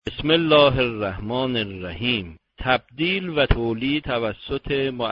بسم الله الرحمن الرحیم. تبدیل و تولید توسط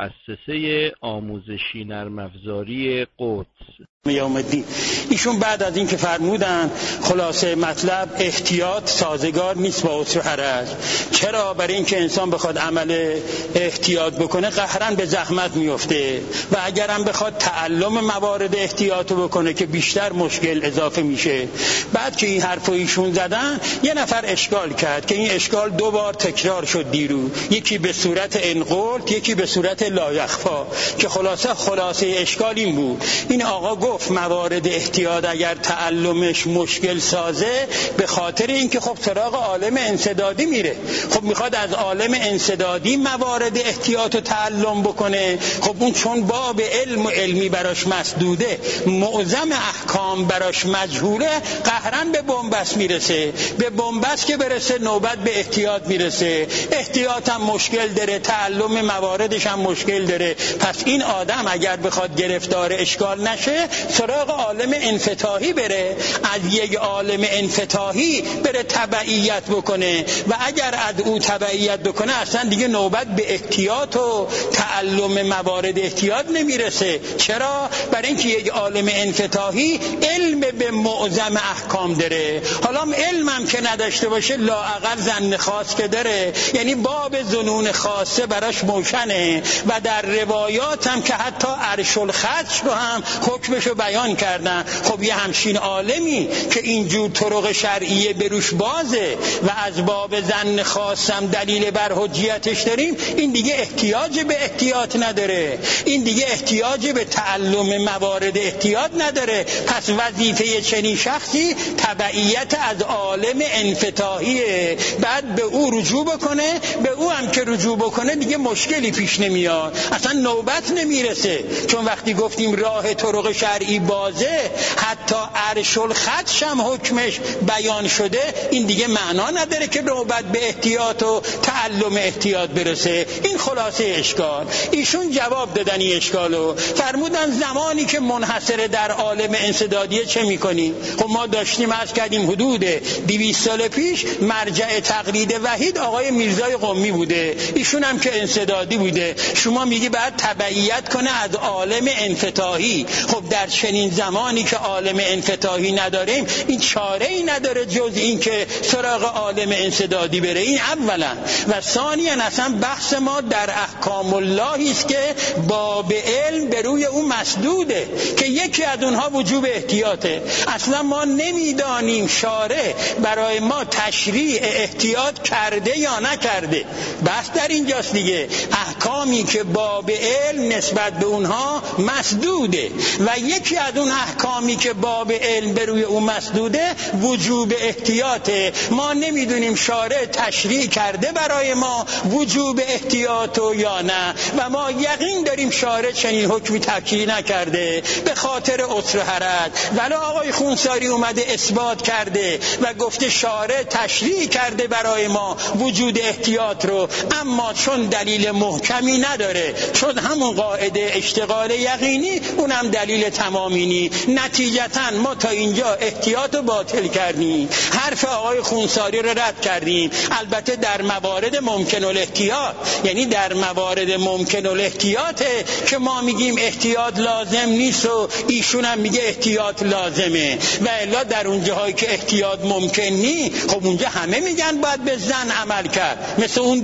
مؤسسه آموزشی نرم افزاری قدس. یوم الدین ایشون بعد از این که فرمودن خلاصه مطلب احتیاط سازگار نیست با عسر و حرج. چرا؟ برای اینکه انسان بخواد عمل احتیاط بکنه قهرن به زحمت میفته و اگرم بخواد تعلم موارد احتیاط بکنه که بیشتر مشکل اضافه میشه. بعد که این حرفو ایشون زدن یه نفر اشکال کرد که این اشکال 2 بار تکرار شد دیرو، یکی به صورت انقلت یکی به صورت لایخفا، که خلاصه اشکال این بود. این آقا گفت موارد احتیاط اگر تعلمش مشکل سازه به خاطر اینکه خب سراغ عالم انسدادی میره، خب میخواد از عالم انسدادی موارد احتیاط رو تعلم بکنه. خب اون چون باب علم و علمی براش مسدوده، معظم احکام براش مجهوله، قهرن به بنبست میرسه. به بنبست که برسه نوبت به احتیاط میرسه. احتیاط هم مشکل داره، تعلم مواردش هم مشکل داره. پس این آدم اگر بخواد گرفتار اشکال نشه سراغ عالم انفتاحی بره، از یک عالم انفتاحی بره تبعیت بکنه و اگر از او تبعیت بکنه اصلا دیگه نوبت به احتیاط و تعلم موارد احتیاط نمیرسه. چرا؟ برای اینکه یک عالم انفتاحی علم به معظم احکام داره. حالا علمم که نداشته باشه لااقل ظن خاص که داره، یعنی باب ظنون خاصه براش موشنه و در روایات هم که حتی عرش الخدش رو هم حکمشو بیان کردن. خب یه همچین عالمی که اینجور طرق شرعیه بروش بازه و از باب ظن خاصم دلیل بر حجیتش داریم، این دیگه احتیاج به احتیاط نداره، این دیگه احتیاج به تعلم موارد احتیاط نداره. پس وظیفه چنین شخصی تبعیت از عالم انفتاحیه، بعد به او رجوع بکنه. به او هم که رجوع بکنه دیگه مشکلی پیش نمیاد، اصلا نوبت نمیرسه. چون وقتی گفتیم راه طرق شرعی بازه، حتی عرش الخدش هم حکمش بیان شده، این دیگه معنا نداره که نوبت به احتیاط و تعلم احتیاط برسه. این خلاصه اشکال. ایشون جواب دادن این اشکالو، فرمودن زمانی که منحصر در عالم انسدادیه چه میکنیم؟ خب ما داشتیم عرض کردیم حدود 200 سال پیش مرجع تقلید وحید آقای میرزای قمی بوده، ایشون هم که انسدادی بوده. شما میگی بعد تبعیت کنه از عالم انفتاحی. خب در چنین زمانی که عالم انفتاحی نداریم، این چاره ای نداره جز این که سراغ عالم انسدادی بره. این اولا. و ثانیا اصلا بحث ما در احکام الله است که باب علم به روی اون مسدوده که یکی از اونها وجوب احتیاطه. اصلا ما نمیدانیم شارع برای ما تشریع احتیاط کرده یا نکرده. بحث در اینجاست دیگه. احکامی که باب علم نسبت به اونها مسدوده و یکی از اون احکامی که باب علم به روی اون مسدوده وجوب احتیاطه. ما نمیدونیم شارع تشریع کرده برای ما وجوب احتیاط یا نه و ما یقین داریم شارع چنین حکمی تشریع نکرده به خاطر عسر و حرج. ولی آقای خونساری اومده اثبات کرده و گفته شارع تشریع کرده برای ما وجود احتیاط رو، اما چون دلیل محکمی نداره، چون همون قاعده اشتغال یقینی اونم دلیل تمامی نی، نتیجتا ما تا اینجا احتیاط رو باطل کردیم، حرف آقای خونساری رو رد کردیم. البته در موارد ممکن الاحتیاط، یعنی در موارد ممکن الاحتیاطه که ما میگیم احتیاط لازم نیست و ایشون هم میگه احتیاط لازمه. و الا در اون جاهایی که احتیاط ممکن نی، خب اونجا همه میگن باید به زن عمل کرد. مثل اون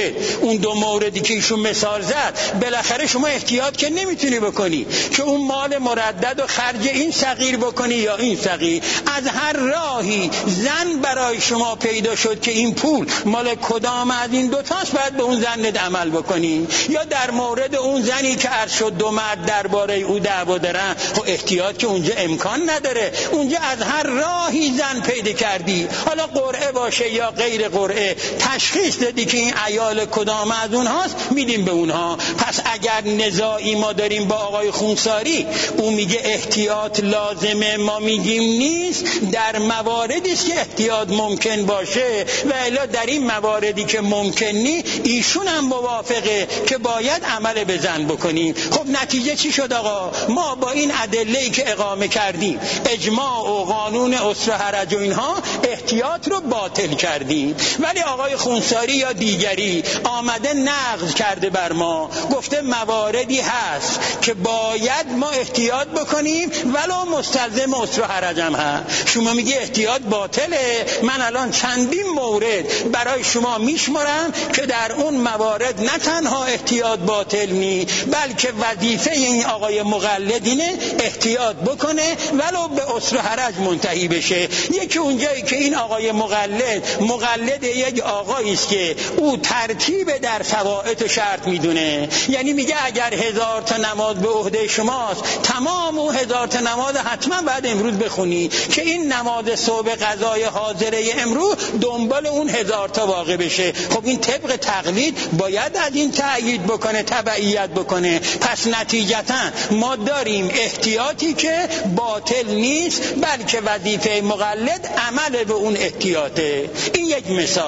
دو موردی که ایشون مثال زد، بالاخره شما احتیاط که نمیتونی بکنی که اون مال مردد و خرج این صغیر بکنی یا این صغیر. از هر راهی زن برای شما پیدا شد که این پول مال کدام از این دوتاست، باید به اون زنت عمل بکنی. یا در مورد اون زنی که عرض شد 2 مرد درباره او دعوا دارن، خب احتیاط که اونجا امکان نداره، اونجا از هر راهی زن پیدا کردی، حالا قرعه باشه یا غیر قرعه، تشخیص دادی که این عیال کدام از اونهاست، میدیم به اونها. پس اگر نزاعی ما داریم با آقای خونساری، او او میگه احتیاط لازمه، ما میگیم نیست، در مواردی است که احتیاط ممکن باشه و الا در این مواردی که ممکن نی ایشون هم موافقه که باید عمل به زن بکنیم. خب نتیجه چی شد آقا؟ ما با این ادله‌ای که اقامه کردیم، اجماع و قانون اسر و حرج و اینها، احتیاط رو باطل کردیم. ولی آقای خونساری یا دیگری آمده نقض کرده بر ما، گفته مواردی هست که باید ما احتیاط بکنیم ولو مستلزم اسر و حرج هم هست. شما میگی احتیاط باطله، من الان چندین مورد برای شما میشمارم که در اون موارد نه تنها احتیاط باطل نی، بلکه وظیفه این آقای مقلد اینه احتیاط بکنه ولو به اسر و حرج منتهی بشه. یکی اونجایی که این آقای مقلد یک آقایی است که او ترتیب در فوائد و شرط میدونه، یعنی میگه اگر 1000 تا نماز به عهده شماست، تمام اون 1000 تا نماز حتما بعد امروز بخونی که این نماز صبح قضای حاضره امروز دنبال اون 1000 تا واقع بشه. خب این طبق تقلید باید از این تأیید بکنه، تبعیت بکنه. پس نتیجتا ما داریم احتیاطی که باطل نیست، بلکه وظیفه مقلد عمل به اون احتیاطه. این یک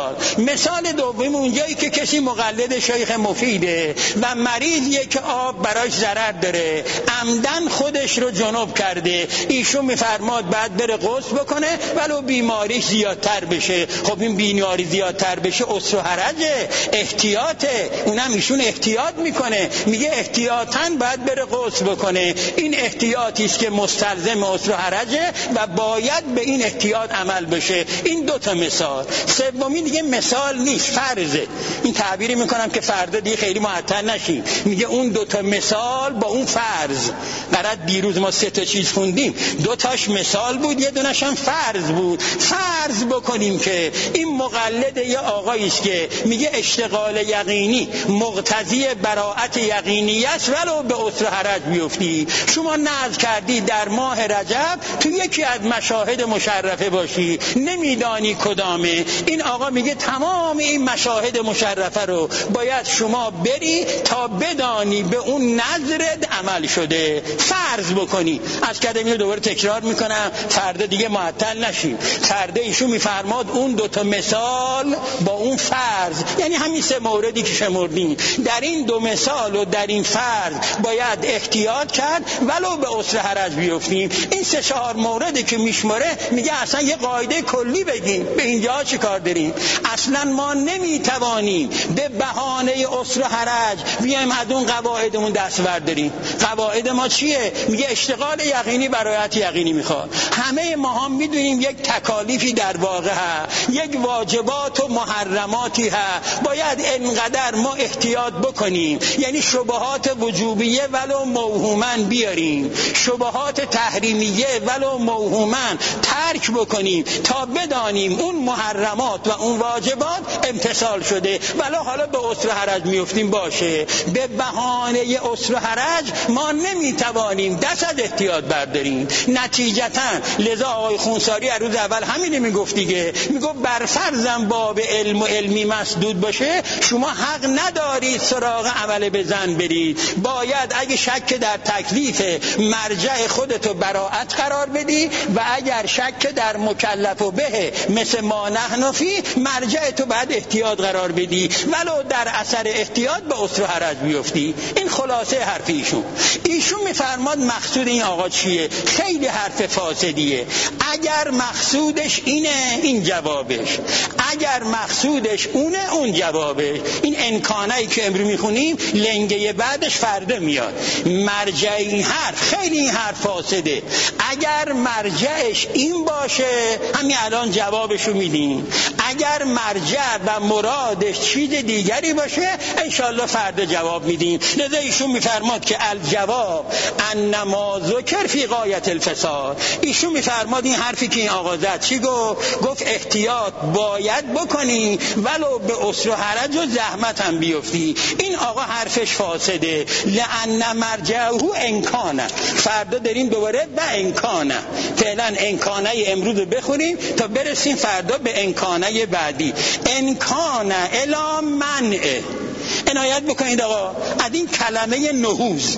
مثال دوم اونجایی که کسی مقلد شیخ مفیده و مریضیه که آب براش ضرر داره، عمدن خودش رو جنب کرده، ایشون میفرماد بعد بره غسل بکنه ولو بیماریش زیادتر بشه. خب این بیماری زیادتر بشه اسر و حرجه، احتیاطه، اونم ایشون احتیاط میکنه، میگه احتیاطاً باید بره غسل بکنه. این احتیاطی است که مستلزم اسر و حرجه و باید به این احتیاط عمل بشه. این دو تا مثال. سومی دیگه مثال نیست، فرضه. این تعبیری میکنم که فردا دیگه خیلی معطل نشیم. میگه اون دو تا مثال با اون فرض. برای دیروز ما 3 تا چیز خوندیم، 2 تاش مثال بود، یه دونش هم فرض بود. فرض بکنیم که این مقلد یه آقایی است که میگه اشتغال یقینی مقتضی براءت یقینی است ولو به اسر و حرج بیفتی. شما نذر کردی در ماه رجب تو یکی از مشاهد مشرفه باشی، نمیدانی کدامه. این آقا میگه تمام این مشاهد مشرفه رو باید شما بری تا بدانی به اون نظرت عمل شده. فرض بکنی. از کدمی دوباره تکرار میکنم فردا دیگه معطل نشیم. فردا ایشون میفرماد اون 2 تا مثال با اون فرض، یعنی همین 3 موردی که شمردیم، در این 2 مثال و در این فرض باید احتیاط کرد ولو به اسر حرج بیفتیم. این 3-4 موردی که میشماره میگه اصلا یه قاعده کلی بگیم. به اینجا چی کار داریم؟ اصلا ما نمیتوانیم به بهانه اسر و حرج بیایم از اون قواعدمون دست برداریم. قواعد ما چیه؟ میگه اشتغال یقینی برایت یقینی میخواد. همه ما هم میدونیم یک تکالیفی در واقع هست، یک واجبات و محرماتی هست، باید انقدر ما احتیاط بکنیم، یعنی شبهات وجوبیه ولو موهوماً بیاریم، شبهات تحریمیه ولو موهوماً ترک بکنیم تا بدانیم اون محرمات و اون واجبات امتثال شده. ولو حالا به اسر حرج میفتیم باشه، به بهانه اسر حرج ما نمیتوانیم دست از احتیاط برداریم. نتیجتا لذا آقای خونساری از روز اول همینه میگفت دیگه، میگفت بر فرضم باب علم و علمی مسدود باشه شما حق ندارید سراغ عمل به زن برید، باید اگه شک در تکلیف مرجع خودتو براءت قرار بدی و اگر شک در مکلف و به مثل ما نحن فی مرجع تو بعد احتیاط قرار بدی ولو در اثر احتیاط به اسر و حرج بیفتی. این خلاصه حرف ایشون میفرماد مقصود این آقا چیه؟ خیلی حرف فاسدیه. اگر مقصودش اینه این جوابش، اگر مقصودش اونه اون جوابش. این امکانایی که امروز میخونیم لنگه بعدش فردا میاد. مرجع این حرف خیلی این حرف فاسده. اگر مرجعش این باشه همین الان جوابشو میدیم، اگر مرجع و مرادش چیز دیگری باشه انشالله فردا جواب میدیم. لذا ایشون میفرماد که الجواب انما ذکر فی غایت الفساد. ایشون میفرماد این حرفی که این آقا زد چی گفت احتیاط باید بکنی ولو به اسر و حرج و زحمت هم بیفتی. این آقا حرفش فاسده. لأن مرجعه انکانه. فردا داریم دوباره به انکانه. فعلا انکانه امروز رو بخونیم تا برسیم فردا به انکانه بعدی. انکانه الی منع. عنایت بکنید آقا از این کلمه نهوز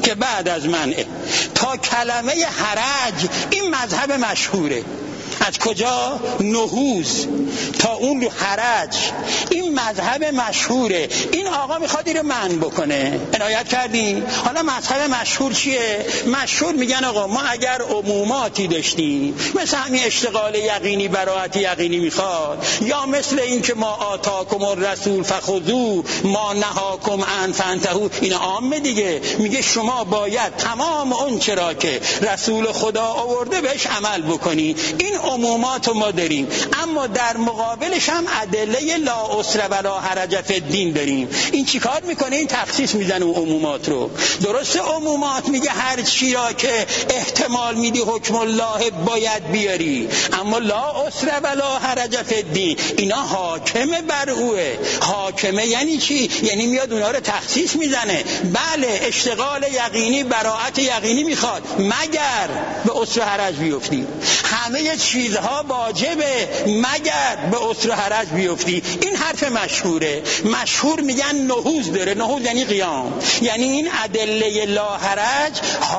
که بعد از منعه تا کلمه حرج این مذهب مشهوره. از کجا؟ نهوض تا اون رو حرج این مذهب مشهوره. این آقا میخواد این رو منع بکنه. عنایت کردین؟ حالا مذهب مشهور چیه؟ مشهور میگن آقا ما اگر عموماتی داشتیم مثل همین اشتغال یقینی براءت یقینی میخواد، یا مثل این که ما آتاکم الرسول فخذوه ما نهاکم عنه فانتهوا، این عامه دیگه. میگه شما باید تمام اون چرا که رسول خدا آورده بهش عمل بکنی. این عمومات ما داریم، اما در مقابلش هم ادله لا عسر ولا حرج فی الدین داریم. این چیکار میکنه؟ این تخصیص میزنه اون عمومات رو. درسته عمومات میگه هر چی را که احتمال میدی حکم الله باید بیاری، اما لا عسر ولا حرج فی الدین اینا حاکمه بر اوه. حاکمه یعنی چی؟ یعنی میاد اونا رو تخصیص میزنه. بله اشتغال یقینی براءت یقینی میخواد مگر به عسر و حرج بیفتی. همه چیزها واجبه مگر به عسر و حرج بیفتی. این حرف مشهوره. مشهور میگن نهوض داره. نهوض یعنی قیام، یعنی این ادله لا حرج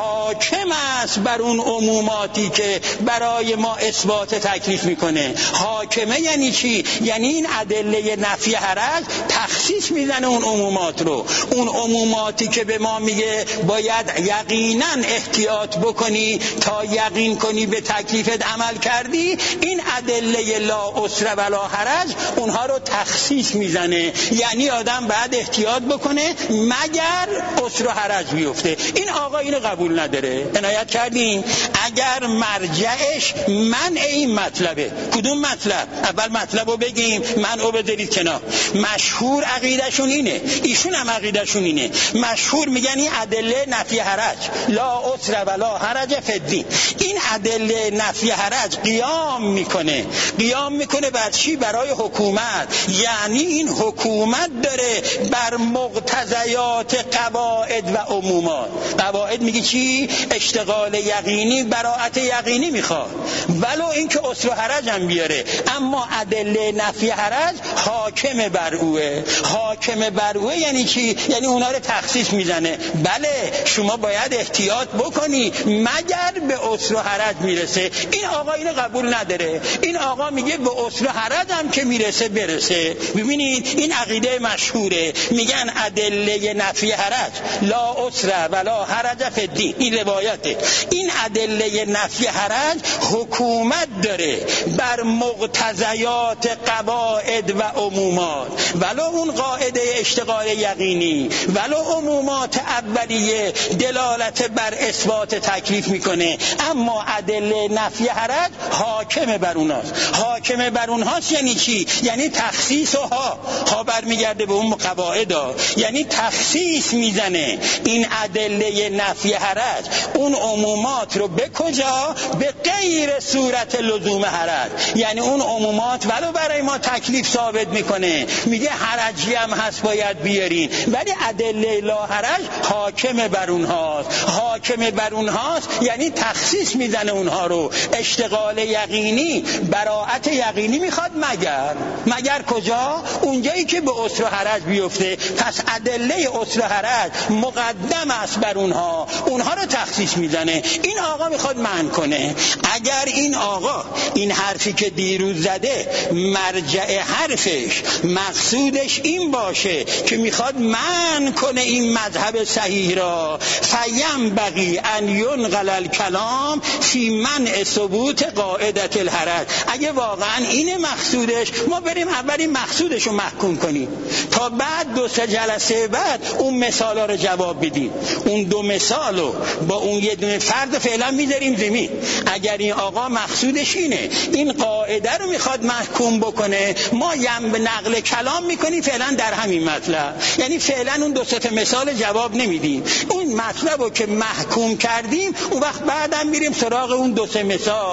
حاکم است بر اون عموماتی که برای ما اثبات تکلیف میکنه. حاکمه یعنی چی؟ یعنی این ادله نفی حرج تخصیص میزنه اون عمومات رو. اون عموماتی که به ما میگه باید یقینا احتیاط بکنی تا یقین کنی به تکلیفت عمل کردی، این ادله لا عسر ولا حرج اونها رو تخصیص میزنه. یعنی آدم باید احتیاط بکنه مگر عسر و حرج بیفته. این آقا اینو قبول نداره. عنایت کردین؟ اگر مرجعش منع این مطلبه، کدوم مطلب؟ اول مطلب رو بگیم، منعو بذارید کنار. مشهور عقیدشون اینه، ایشون هم عقیدشون اینه. مشهور میگن این ادله نفی حرج لا عسر ولا حرج فی الدین، این ادله نفی حرج قیام میکنه بر چی؟ برای حکومت. یعنی این حکومت داره بر مقتضیات قواعد و عمومات. قواعد میگه چی؟ اشتغال یقینی براءت یقینی میخواد، ولو اینکه عسر و حرج هم بیاره، اما ادله نفی حرج حاکم بر اوه. حاکم بر اوه یعنی چی؟ یعنی اونا رو تخصیص میزنه. بله شما باید احتیاط بکنی مگر به عسر و حرج میرسه. این آقا اینو قبول نداره. این آقا میگه به عسر و حرج هم که میرسه برسه. ببینید این عقیده مشهوره. میگن ادله نفی حرج لا عسر ولا حرج فی الدین، این روایته. این ادله نفی حرج حکومت داره بر مقتضیات قواعد و عمومات، ولو اون قاعده اشتغال یقینی ولو عمومات اولیه دلالت بر اثبات تکلیف میکنه، اما ادله نفی حرج حاکم بر اوناست. حاکم بر اونهاست یعنی چی؟ یعنی تخصیص ها برمیگرده به اون قواعد ها. یعنی تخصیص میزنه این ادله نفی حرج اون عمومات رو به کجا؟ به غیر صورت لزوم حرج. یعنی اون عمومات ولو برای ما تکلیف ثابت میکنه، میگه حرجی هم هست باید بیارین، ولی ادله لا حرج حاکم بر اونهاست. حاکم بر اونهاست یعنی تخصیص میزنه اونها رو. اشتغال یقینی براءت یقینی میخواد مگر کجا؟ اونجایی که به عسر و حرج بیفته. پس ادله عسر و حرج مقدم است بر اونها رو تخصیص میزنه. این آقا میخواد منع کنه. اگر این آقا این حرفی که دیروز زده مرجع حرفش مقصودش این باشه که میخواد منع کنه این مذهب صحیح را، فیم بقی ان ینقل الکلام فی منع ثبوت قاعدت الحرج. اگه واقعا اینه مقصودش، ما بریم اول این مقصودش رو محکوم کنیم تا بعد 2-3 جلسه بعد اون مثالا رو جواب بدیم. اون 2 مثالو با اون یه دونه فرد فعلا میذاریم زمین. اگر این آقا مقصودش اینه این قاعده رو میخواد محکوم بکنه، ما نقل کلام میکنیم فعلا در همین مطلب. یعنی فعلا اون 2-3 مثال جواب نمیدیم. اون مطلب رو که محکوم کردیم اون وقت بعدم میریم سراغ اون 2-3 مثال و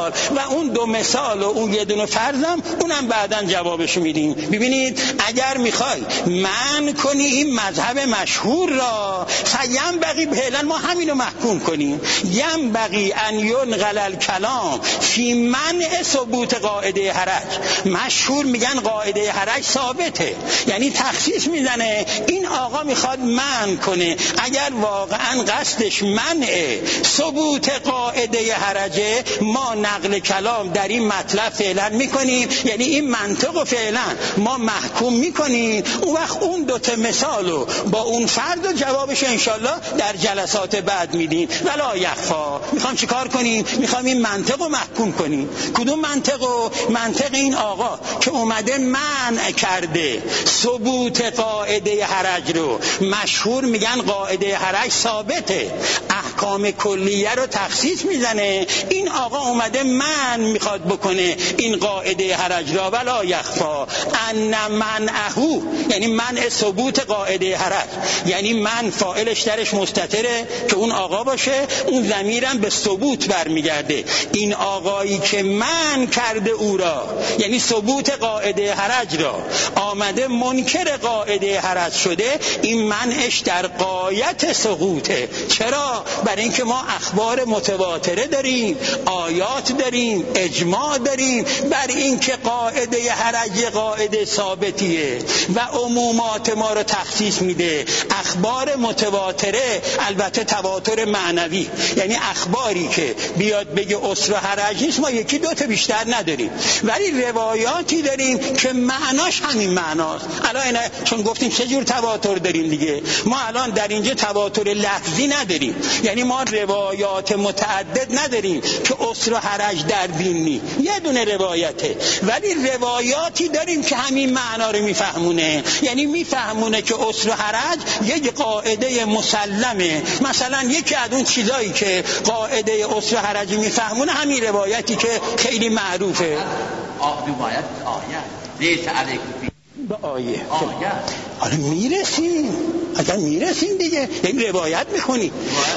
اون دو مثال و اون یه دونه فرضم اونم بعداً جوابشو میدیم. ببینید اگر میخوای من کنی این مذهب مشهور را فینبغی فعلا ما همینو محکوم کنیم، ینبغی ان ینقل الکلام فی منع ثبوت قاعده حرج. مشهور میگن قاعده حرج ثابته، یعنی تخصیص میزنه این آقا میخواد منع کنه. اگر واقعا قصدش منع ثبوت قاعده حرجه ما نقل کلام در این مطلب فعلا میکنیم، یعنی این منطق فعلا ما محکوم میکنیم. اون وقت اون دوتا مثالو با اون فرد و جوابش انشالله در جلسات بعد میدیم. ولا یخفا میخوام چیکار کنیم؟ میخوام این منطق رو محکوم کنیم. کدوم منطق؟ منطق این آقا که اومده منع کرده ثبوت قاعده حرج رو. مشهور میگن قاعده حرج ثابته، احکام کلیه رو تخصیص میزنه. این آقا اومده منع میخواد بکنه این قاعده حرج را. ولا یخفا ان منعه، یعنی منع ثبوت قاعده حرج، یعنی من فاعلش درش مستتره که اون آقا باشه، اون ضمیرم به ثبوت برمیگرده. این آقایی که منع کرده او را، یعنی ثبوت قاعده حرج را، آمده منکر قاعده حرج شده، این منعش در غایت سقوطه. چرا؟ برای اینکه ما اخبار متواتره داریم، آیات داریم، اجماع داریم بر اینکه قاعده حرج قاعده ثابتیه و عمومات ما رو تخصیص میده. اخبار متواتره البته تواتر معنوی، یعنی اخباری که بیاد بگه عسر و حرج نیست ما یکی دو تا بیشتر نداریم، ولی روایاتی داریم که معناش همین معناست. الان اینا چون گفتیم چه جور تواتر داریم دیگه، ما الان در اینجا تواتر لفظی نداریم، یعنی ما روایات متعدد نداریم که عسر و حرج در دین نی، یه دونه روایته، ولی روایاتی داریم که همین معنا رو میفهمونه، یعنی میفهمونه که عسر و حرج یک قاعده مسلمه. مثلا یکی از اون چیزایی که قاعده عسر و حرج میفهمونه همین روایتی که خیلی معروفه. روایت آیه لیس علیکم به آیه حالا میرسیم، اگر میرسیم دیگه یک روایت میخونی،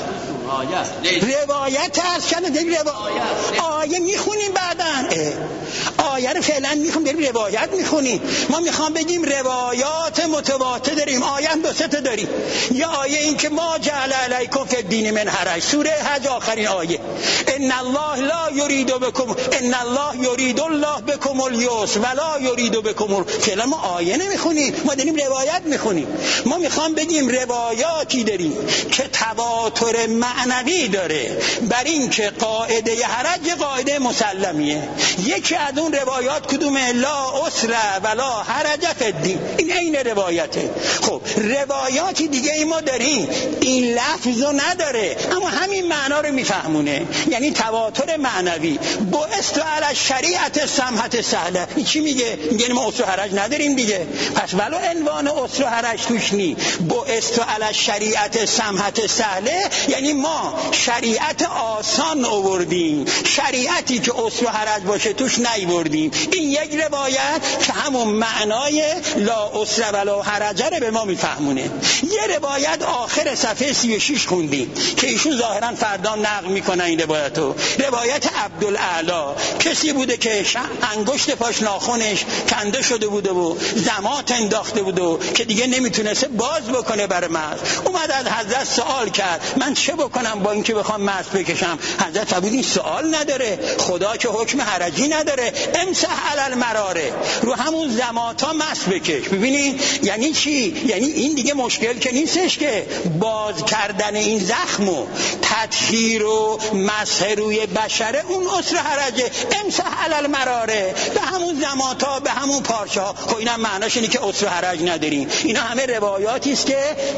روایت هست کنه آیه میخونیم بعدن. آیه رو فعلا میخونیم داریم روایت میخونیم. ما میخوام بگیم روایات متواتر داریم، آیه هم دو سه تا داریم. یه آیه این که ما جعل علیکم فی الدین من حرج، سوره حج آخرین آیه، ان الله لا یرید بکم ان الله یرید الله بکم الیسر ولا یرید بکم. فعلا ما آیه نمیخونیم، ما داریم روایت میخونیم. ما میخوام بگیم روایاتی داریم که تواتر معنوی داره بر این که قاعده حرج قاعده مسلمیه. یکی از اون روایات کدومه؟ لا عسر ولا حرج فی الدین، این عین روایته. خب روایاتی دیگه ای ما داریم این لفظو نداره اما همین معنا رو میفهمونه، یعنی تواتر معنوی. بعثت علی شریعت سمحت سهله، این چی میگه؟ میگه ما عسر و حرج نداریم دیگه، پس ولو عنوان عسر و حرج توش نی. بعثت علی شریعت سمحت سهله یعنی ما شریعت آسان آوردیم، شریعتی که عسر و حرج باشه توش نیوردیم. این یک روایت که همون معنای لا عسر ولا حرج رو به ما میفهمونه. یه روایت آخر صفحه 36 خوندیم که ایشون ظاهرا فردا نقل میکنه این روایتو، روایت عبدالاعلی. کسی بوده که انگشت پاش ناخنش کنده شده بوده و زمات انداخته بوده و که دیگه نمیتونسته باز بکنه برای مغز. اومد از حضرت سوال کرد من چه بکنم با اینکه بخوام مغز بکشم؟ حضرت فرمود این سوال نداره، خدا که حکم حرجی نداره، امسح علی المراره، رو همون زماتا مس بکش. ببینید یعنی چی؟ یعنی این دیگه مشکل که نیستش که باز کردن این زخم و تطهیر و مسح روی بشره اون عسر حرجه، امسح علی المراره، به همون زماتا به همون پارچه ها. خب اینا معناش اینه که عسر حرج نداریم. اینا همه روایاتی است که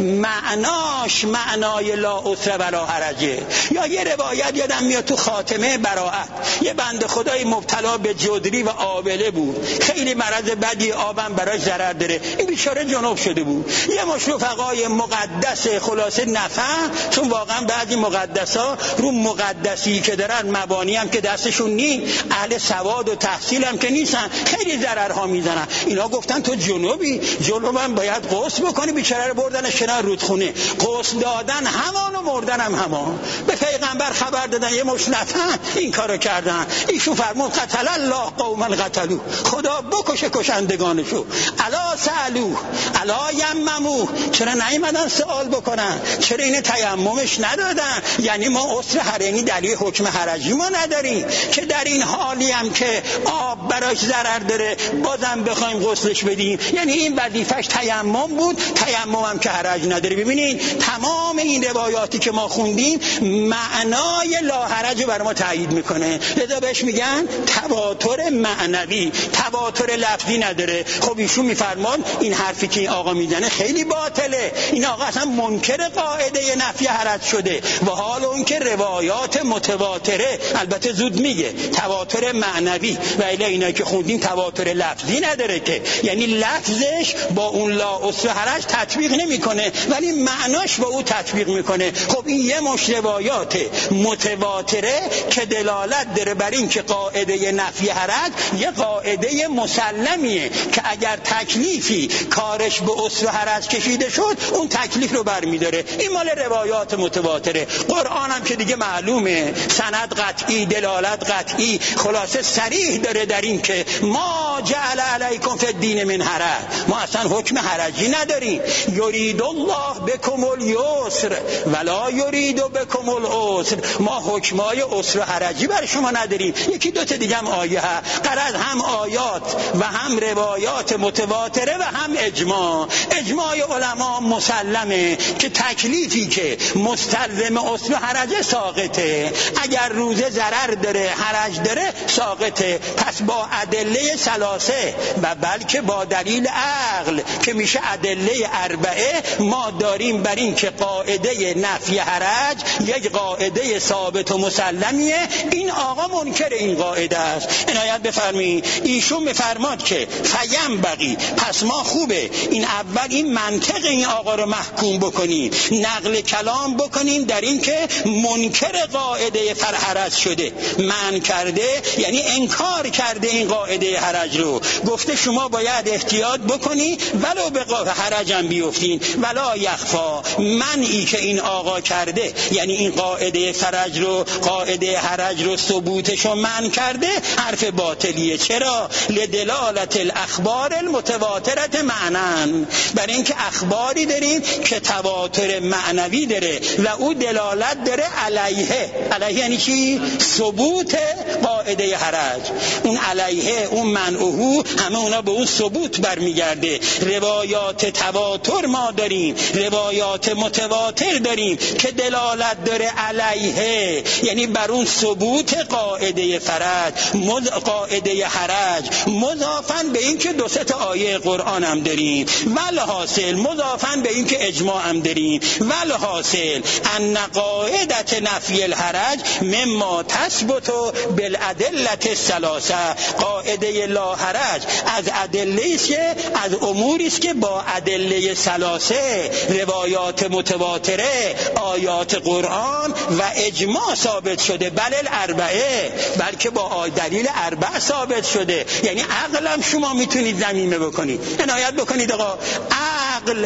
معناش معنای لا عسر ولا حرجه. یا یه روایت یادم میاد تو خاتمه براءت، یه بنده خدای مبتلا به جد خدری و آبله بود، خیلی مرض بدی، آبم براش ضرر داره، این بیچاره جنوب شده بود. یه مش رفقای مقدس خلاصه نفهم، چون واقعا بعضی مقدسا رو مقدسی که دارن مبانی هم که دستشون نی، اهل سواد و تحصیل هم که نیستن، خیلی ضررها میزنن. اینا گفتن تو جنوبم باید غسل بکنی. بیچاره رو بردنش کنار رودخونه، غسل دادن همان و مردن هم همان. به پیغمبر خبر دادن، یه مش نفهم این کارو کردن. ایشون فرمود قتل الله قوما قتلوا، خدا بکشه کشندگانشو. الا سالو الا یممو، چرا نیومدن سوال بکنن؟ چرا این تیممش ندادن؟ یعنی ما عسر حرینی دلیل حکم حرجی ما نداریم که در این حالی هم که آب براش ضرر داره بازم بخوایم غسلش بدیم؟ یعنی این وظیفش تیمم بود، تیمم هم که حرج نداره. ببینید تمام این روایاتی که ما خوندیم معنای لا حرج رو برای ما تایید میکنه، لذا بهش میگن تواتر معنوی، تواتر لفظی نداره. خب ایشون میفرمان این حرفی که این آقا میزنه خیلی باطله، این آقا اصلا منکر قاعده نفی حرج شده و حال اون که روایات متواتره، البته زود میگه تواتر معنوی، و الی اینا که خوندیم تواتر لفظی نداره که، یعنی لفظش با اون لا عسر حرج تطبیق نمیکنه ولی معناش با او تطبیق میکنه. خب این یه مش روایات متواتره که دلالت داره بر این که قاعده نفی حرج یه قاعده مسلمیه که اگر تکلیفی کارش به عسر حرج کشیده شد اون تکلیف رو برمیداره. این مال روایات متواتره. قرآن هم که دیگه معلومه، سند قطعی، دلالت قطعی، خلاصه صریح داره در این که ما جعل علیکم فی الدین من حرج، ما اصلا حکم حرجی نداریم. یرید الله بکم الیسر ولا یرید بکم العسر، ما حکمای عسر و حرجی بر شما نداریم. یکی دو تا دیگه هم آیه ها، قرار هم آیات و هم روایات متواتره و هم اجماع علما مسلمه که تکلیفی که مستلزم عسر و حرج ساقطه، اگر روزه ضرر داره حرج داره ساقطه. پس با ادله ثلاثه و بلکه با دلیل عقل که میشه ادله اربعه ما داریم بر این که قاعده نفی حرج یک قاعده ثابت و مسلمیه. این آقا منکر این قاعده است. عنایت بفرمایید ایشون میفرماد که فیم بقی، پس ما خوبه این اول این منطق این آقا رو محکوم بکنیم، نقل کلام بکنیم در این که منکر قاعده فرحرج شده، من کرده یعنی انکار کرده این قاعده حرج رو، گفته شما باید احتیاط بکنی ولو به حرجم بیفتین ولا یخفا. منعی که این آقا کرده یعنی این قاعده فرج رو، قاعده حرج رو ثبوتشو من کرده، حرف باطلیه. چرا؟ لدلالت الاخبار المتواترت معنن، برای اینکه اخباری داریم که تواتر معنوی داره و او دلالت داره علیه یعنی چی؟ ثبوت قاعده حرج. اون علیه، اون منعه، همه اونا به اون ثبوت برمیگرده. روایات تواتر ما داریم، روایات متواتر داریم که دلالت داره علیه یعنی بر اون ثبوت قاعده فرج، قاعده حرج، مضافاً به این که دو سه تا آیه قرآن هم داریم، والحاصل مضافاً به این که اجماع هم داریم، والحاصل ان قاعده نفی الحرج مما تثبت بالادله الثلاثه، قاعده لا حرج از ادله است که از اموری است که با ادله ثلاثه، روایات متواتره، آیات قرآن و اجماع ثابت شده، بل الاربعه، بلکه با دلیل اربع ثابت شده. یعنی عقل هم شما میتونید ضمیمه بکنید. عنایت بکنید آقا، عقل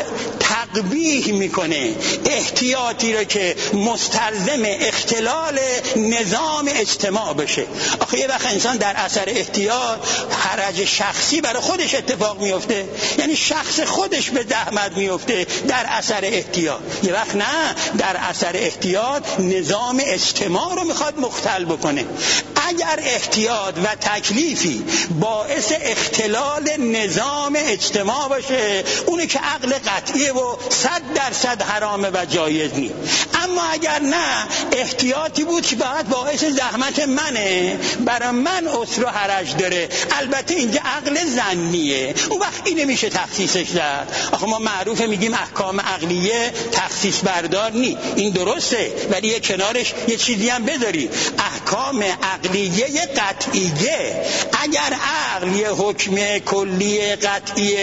تقبیح میکنه احتیاطی رو که مستلزم اختلال نظام اجتماع بشه. آخه یه وقت انسان در اثر احتیاط حرج شخصی برای خودش اتفاق میفته، یعنی شخص خودش به زحمت میفته در اثر احتیاط. یه وقت نه، در اثر احتیاط نظام اجتماع رو میخواد مختل بکنه. اگر احتیاط و تکلیفی باعث اختلال نظام اجتماع باشه، اونه که عقل قطعیه و 100% حرامه و جایز نیست. اما اگر نه، احتیاطی بود که باعث زحمت منه، برای من عسر و حرج داره، البته اینجا عقل ظنیه، اون وقت اینه میشه تخصیصش داد. آخه ما معروفه میگیم احکام عقلیه تخصیص بردار نی، این درسته، ولی یه کنارش یه چیزی هم بذاری، احکام عقلیه عقلیه قطعیه. اگر عقل یه حکم کلی قطعی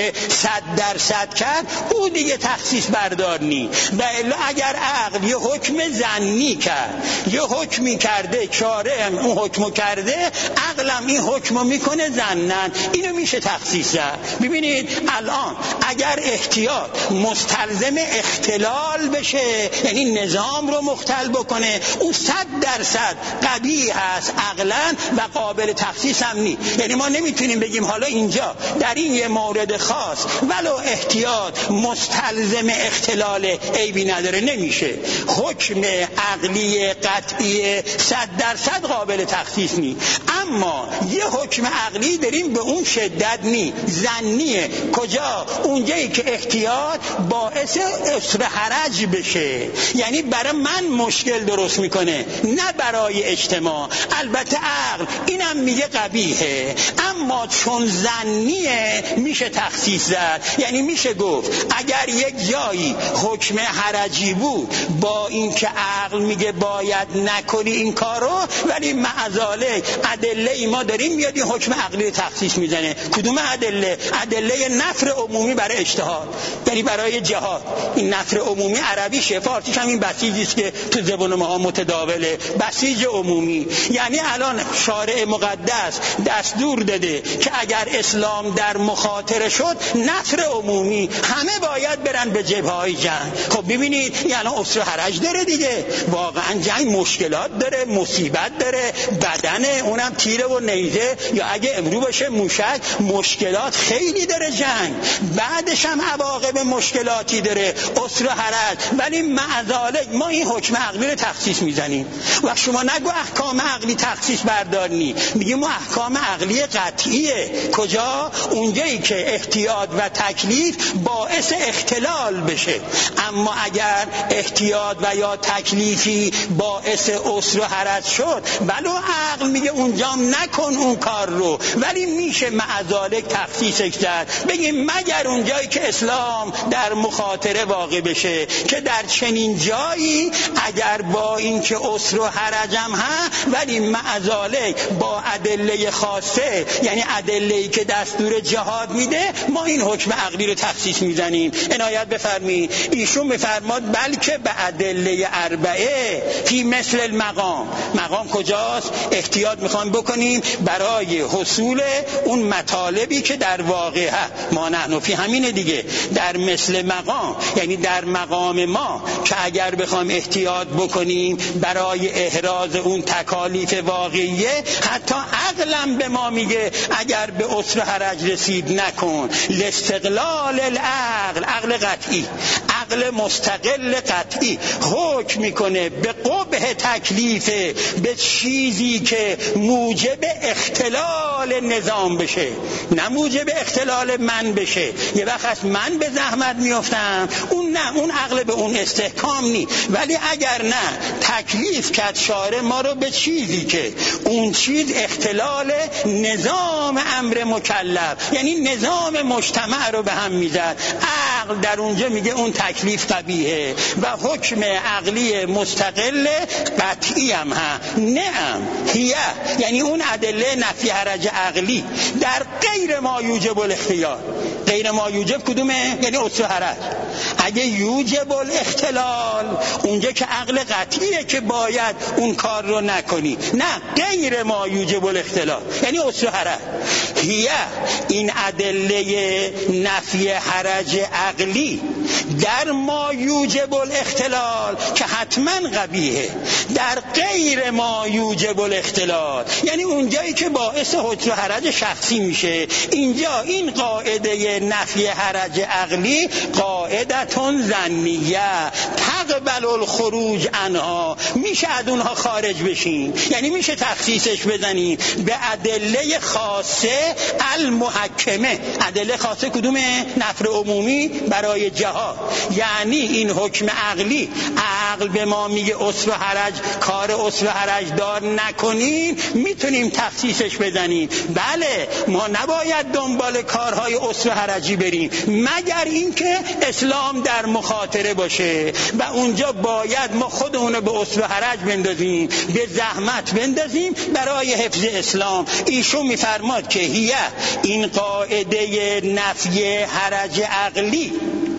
100% کرد، او دیگه تخصیص بردار نی. و الا اگر عقل یه حکم ظنی کرد، یه حکمی کرده، شارع اون حکمو کرده، عقلم این حکمو میکنه ظنن، اینو میشه تخصیص زد. ببینید الان اگر احتیاط مستلزم اختلال بشه، یعنی نظام رو مختل بکنه، اون 100% قبیح هست عقلا و قابل تخصیص هم نی. یعنی ما نمیتونیم بگیم حالا اینجا در این یه مورد خاص ولو احتیاط مستلزم اختلال عیبی نداره، نمیشه. حکم عقلی قطعی 100% قابل تخصیص نی. اما یه حکم عقلی داریم به اون شدت نی، ظنیه. کجا؟ اونجایی که احتیاط باعث اسر حرج بشه، یعنی برای من مشکل درست میکنه، نه برای اجتماع. البته عقل اینم میگه قبیحه، اما چون ظنیه میشه تخصیص زد. یعنی میشه گفت اگر یک جایی حکم حرجی بود، با اینکه عقل میگه باید نکنی این کارو، ولی معذالک ادله ما داریم میاد این حکم عقلی تخصیص میزنه. کدوم ادله؟ ادله نفر عمومی برای اجتهاد، یعنی برای جهاد. این نفر عمومی عربی فارسیش هم این بسیجی است که تو زبان ما متداوله، بسیج عمومی. یعنی الان شارع مقدس دستور داده که اگر اسلام در مخاطره شد، نفر عمومی همه باید برن به جبهه‌های جنگ. خب ببینید یعنی اسر حرج داره دیگه، واقعا جنگ مشکلات داره، مصیبت داره، بدنه، اونم تیره و نیزه یا اگه امرو باشه موشک، مشکلات خیلی داره جنگ. بعدش هم عواقب مشکلاتی داره، اسر حرج. ولی معذالک ما این حکم عقلی رو تخصیص میزنیم. و شما نگو احکام عقلی تخصیص بردارنی، میگیم ما احکام عقلی قطعیه. کجا؟ اونجایی که احتیاط و تکلیف باعث اختلال بشه. اما اگر احتیاط و یا تکلیفی باعث اسر و حرج شد، ولو عقل میگه اونجام نکن اون کار رو، ولی میشه معذالک تخصیصش زد. بگیم مگر اونجایی که اسلام در مخاطره واقع بشه، که در چنین جایی اگر با اینکه اسر و حرجم ولی معذالک با ادله خاصه، یعنی ادله‌ای که دستور جهاد میده، ما این حکم عقلی رو تخصیص میزنیم. عنایت بفرمایید. ایشون میفرماد بلکه به ادله اربعه فی مثل المقام. مقام کجاست؟ احتیاط میخوام بکنیم برای حصول اون مطالبی که در واقع ما نحن فی همینه دیگه. در مثل مقام یعنی در مقام ما که اگر بخوام احتیاط بکنیم برای احراز اون تکالیف واقعیه، حتی عقلم به ما میگه اگر به اسر حرج رسید نکن. لاستقلال العقل، عقل قطعی، عقل مستقل قطعی حکم میکنه به قبح تکلیف، به چیزی که موجب اختلال نظام بشه، نه موجب اختلال من بشه. یه وقت از من به زحمت میافتم، اون نه، اون عقل به اون استحکام نی. ولی اگر نه تکلیف کرد شارع ما رو به چیزی که اون چیز اختلال نظام امر مکلف، یعنی نظام مجتمع رو به هم میزد، عقل در اونجا میگه اون تکلیف قبیحه و حکم عقلی مستقل قطعی هم نعم هیه، یعنی اون ادله نفی حرج عقلی در غیر ما یوجب الاختیار. غیر ما یوجب کدومه؟ یعنی اسر حرج. اگه یوجب الاختلال اونجا که عقل قطعیه که باید اون کار رو نکنی، نه غیر ما یوجب الاختلال یعنی اسر حرج. هیه این ادله نفی حرج عقلی در ما یوجب الاختلال که حتما قبیحه، در غیر ما یوجب الاختلال یعنی اونجایی که باعث حجر و حرج شخصی میشه. اینجا این قاعده نفی حرج عقلی قاعدتون ظنیه تقبل الخروج عنها، میشه از اونها خارج بشین، یعنی میشه تخصیصش بزنین به ادله خاصه المحکمه. ادله خاصه کدومه؟ نفر عمومی برای جهاد. یعنی این حکم عقلی، عقل به ما میگه اسر و حرج، کار اسر و حرج دار نکنین، میتونیم تخصیصش بزنیم. بله ما نباید دنبال کارهای اسر و حرجی بریم، مگر اینکه اسلام در مخاطره باشه و اونجا باید ما خودمون به اسر و حرج بندازیم، به زحمت بندازیم برای حفظ اسلام. ایشون میفرماد که این قاعده نفی حرج عقلی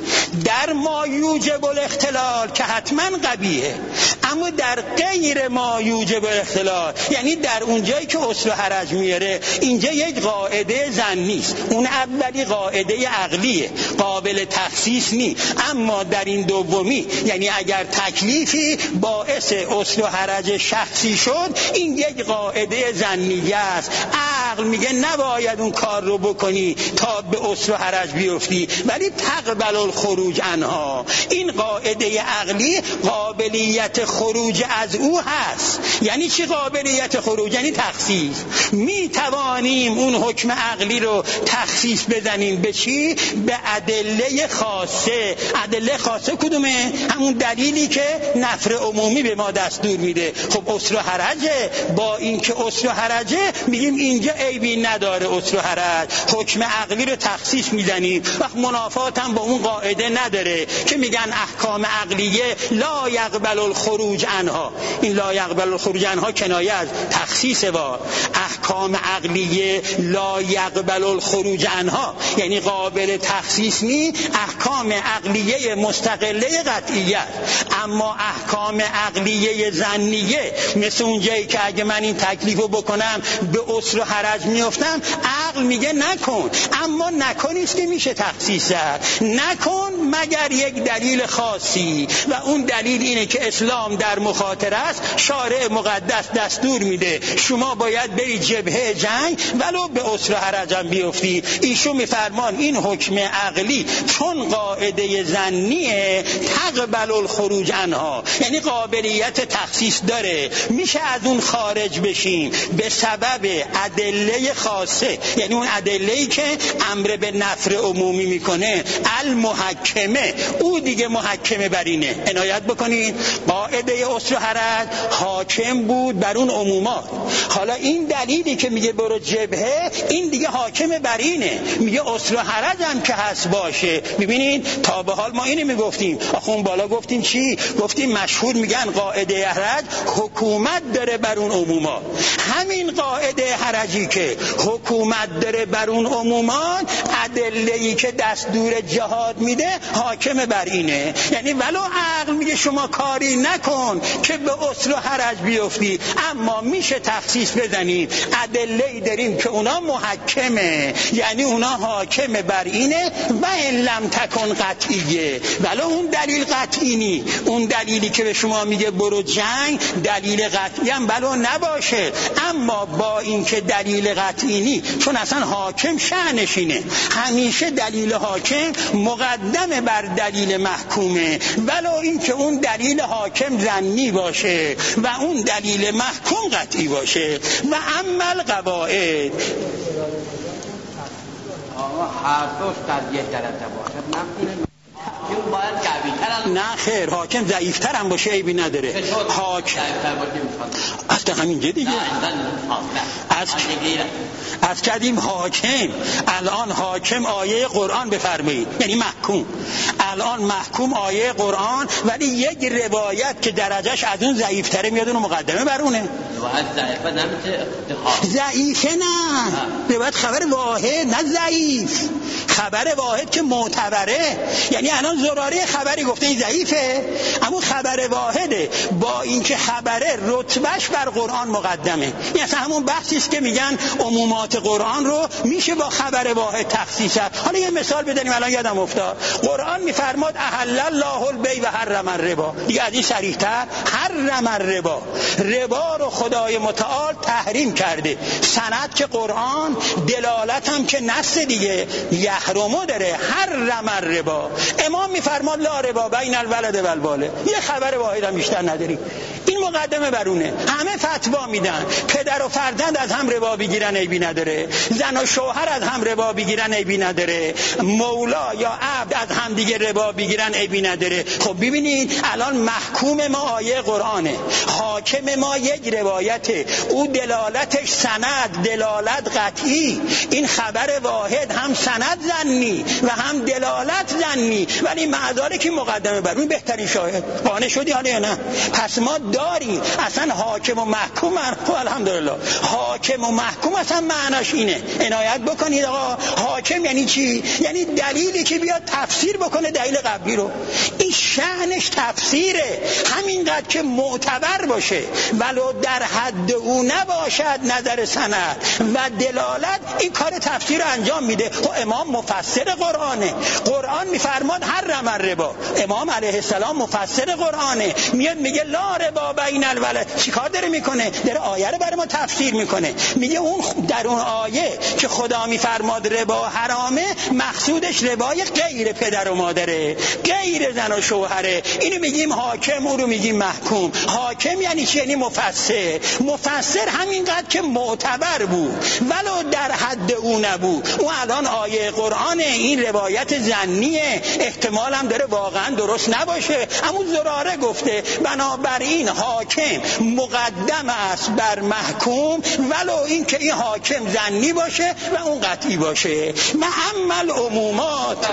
در ما یوجب الاختلال که حتما قبیحه، اما در غیر ما یوجب الاختلال، یعنی در اونجایی که اسر و حرج میاره اینجا یک قاعده ظنی است، اون اولی قاعده عقلیه، قابل تخصیص نی. اما در این دومی، یعنی اگر تکلیفی باعث اسر و حرج شخصی شد، این یک قاعده ظنیه است. عقل میگه نباید اون کار رو بکنی تا به اسر و حرج بیفتی، ولی تقبل الخروج عنها. این قاعده عقلی قابلیت خروج از او هست. یعنی چی قابلیت خروج؟ یعنی تخصیص. می توانیم اون حکم عقلی رو تخصیص بزنیم به چی؟ به ادله خاصه. ادله خاصه کدومه؟ همون دلیلی که نفر عمومی به ما دستور میده. خب اسر و حرجه، با اینکه اسر و حرجه میگیم اینجا عیبی نداره اسر و حرج، حکم عقلی رو تخصیص میزنیم. وقت منافات هم با اون قاعده نداره که میگن احکام عقلیه لا یقبل الخروج عنها. این لا یقبل الخروج عنها کنایه از تخصیص و احکام عقلیه لا یقبل الخروج عنها، یعنی قابل تخصیص نی. احکام عقلیه مستقله قطعیه، اما احکام عقلیه ظنیه مثل اونجایی که اگه من این تکلیفو بکنم به اسر و حرج میافتم، عقل میگه نکن، اما نکنیست که میشه تخصیص نکن مگر یک دلیل خاصی، و اون دلیل اینه که اسلام در مخاطره است. شارع مقدس دستور میده شما باید بری جبهه جنگ ولو به اسر و حرج هم بیفتی. ایشون میفرمان این حکم عقلی چون قاعده ظنیه تقبل الخروج عنها، یعنی قابلیت تخصیص داره، میشه از اون خارج بشیم به سبب ادله خاصه، یعنی اون ادله‌ای که امر به نفر عمومی میکنه. المحکمه، او دیگه محکمه بر اینه. عنایت بکنید قاعده اسر و حرج حاکم بود بر اون عمومات. حالا این دلیلی که میگه برو جبهه، این دیگه حاکم بر اینه، میگه اسر و حرج هم که هست باشه. ببینید تا به حال ما اینو میگفتیم، آخه اون بالا گفتیم چی؟ گفتیم مشهور میگن قاعده حرج حکومت داره بر اون عمومات. همین قاعده حرجی که حکومت داره بر اون عمومات، ادله‌ای که دستور جهاد میده حاکم بر اینه. یعنی ولو عقل میگه شما کاری نکن که به اسر و حرج بیفتی، اما میشه تخصیص بزنید ادله‌ای داریم که اونا محکمه، یعنی اونا حاکم بر اینه. و ان لم تکن قطعیه، ولو اون دلیل قطعی نی، اون دلیلی که به شما میگه برو جنگ دلیل قطعی هم ولو نباشه، اما با اینکه دلیل قطعی نی، چون اصلا حاکم شأنشینه، همیشه دلیل حاکم مقدم بر دلیل محکومه، ولو اینکه اون دلیل حاکم ظنی باشه و اون دلیل محکوم قطعی باشه. و اما القواعد، هر دوش در یک درجه باشد، حاکم باید قوی‌تر، نه خیر، حاکم ضعیف‌تر هم باشه عیبی نداره. حاکم اصلا همینجا دیگه از کردیم حاکم. الان حاکم آیه قرآن بفرمایید، یعنی محکوم. الان محکوم آیه قرآن، ولی یک روایت که درجهش از اون ضعیف‌تره میاد اون مقدمه بر اونه. ضعیفه نه، باید خبر واحد، نه ضعیف، خبر واحد که معتبره. یعنی الان زراره خبری گفته این ضعیفه، اما خبر واحده، با اینکه خبره رتبهش بر قرآن مقدمه. این اصلا همون بحثی است که میگن عمومات قرآن رو میشه با خبر واحد تخصیص. حالا یه مثال بزنیم، الان یادم افتاد. قرآن میفرماد احل الله البیع و حرم الربا، دیگه از این صریح‌تر حرم الربا، ربا رو خدای متعال تحریم کرده. سند که قرآن، دلالت هم که نص دیگه، یحرمو داره، حرم الربا. امام میفرماد لا ربا بین الولد و الوالد، یه خبر واحد هم بیشتر نداریم. این مقدمه برونه. همه فتوا میدن پدر و فرزند از هم ربا بگیرن عیبی نداره، زن و شوهر از هم ربا بگیرن عیبی نداره، مولا یا عبد از هم دیگه ربا بگیرن عیبی نداره. خب ببینید الان محکوم ما آیه قرآنه، حاکم ما یک روایته، او دلالتش سند، دلالت قطعی. این خبر واحد هم سند ظنی و هم دلالت ظنی، ولی معذاره که مقدمه بر اون بهترین شاهد. قانع شدی حالا یا نه؟ پس ما داریم اصلا حاکم و محکوم. الحمدلله حاکم و محکوم اصلا معناش اینه. عنایت بکنید آقا، حاکم یعنی چی؟ یعنی دلیلی که بیاد تفسیر بکنه دلیل قبلی رو. این شأنش تفسیره، همینقدر که معتبر باشه ولو در حد او نباشد نظر سند و دلالت، این کار تفسیر رو انجام میده. و امام مفسر قرآنه، قرآن میفرماد حرم الربا، امام علیه السلام مفسر قرآنه، میاد میگه لا ربا بین الولد. چیکار داره میکنه؟ داره آیه رو برای ما تفسیر میکنه. میگه اون در اون آیه که خدا میفرماد ربا حرامه، مقصودش ربای غیر پدر و مادره، غیر زن و شوهره. اینو میگیم حاکم، اون رو میگیم محکوم. حاکم یعنی چی؟ یعنی مفسر. مفسر همینقدر که معتبر بود ولو در حد او نبود. اون الان آیه قرآن، این روایت ظنیه، احتمال هم داره واقعا درست نباشه، اما زراره گفته بنابراین حاکم مقدم است بر محکوم ولو این که این حاکم ظنی باشه و اون قطعی باشه. و اما العمومات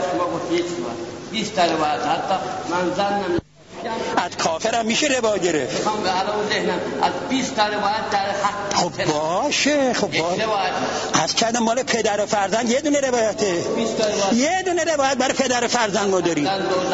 20 تا روایت حتی من ظنم از کافر هم میشه ربا گرفت. از 20 تا روایت در حق. خب باشه، خب باشه. از کردم مال پدر و فرزند یه دونه روایته، یه دونه روایت برای پدر و فرزند ما داریم.